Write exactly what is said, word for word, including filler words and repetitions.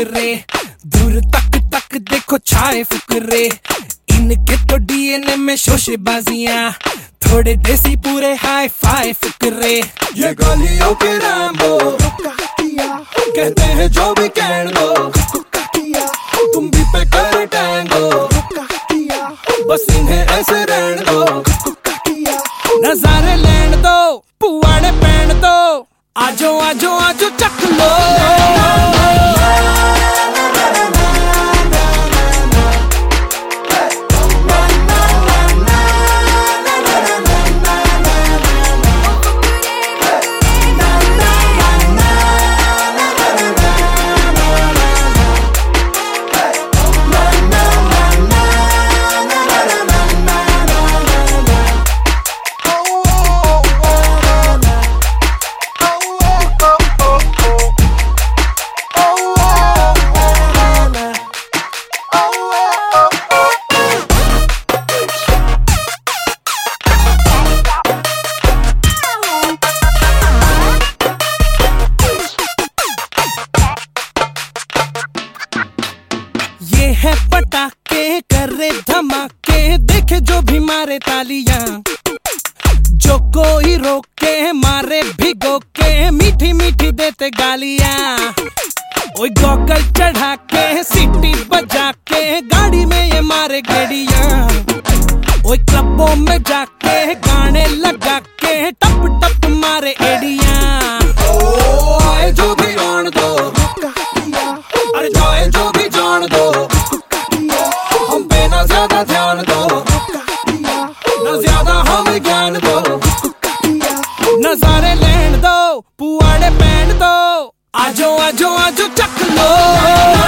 फुकरे, दूर तक तक देखो छाए फुकरे, इनके तो डीएनए में शोशेबाजियां, थोड़े देसी पूरे हाई फाई फुकरे। ये गलियों के रैम्बो कहते हैं जो भी कह दो, तुम भी पे कर टैंगो, बस इन्हें ऐसे रहने दो, नजारे लेन दो, पुआड़े पहन दो, आजो आजो आजो चख लो। ये है पटाखे करे धमाके, देखे जो भी मारे तालियां, जो कोई रोके मारे भिगो के, मीठी मीठी देते गालियां। ओए गॉगल चढ़ा के सीटी बजा के, गाड़ी में ये मारे गेड़ियां, ओए क्लबों में जाके गाने लगा के, टप टप मारे एड़ियां। ओ आए जो भी आन दो, अरे जाए जो भी जान दो, हम पे ना ज्यादा ध्यान दो, ना ज्यादा हमें ज्ञान दो, नजारे लेन दो, पुआड़े पहन दो, आजो आजो आजो चख लो।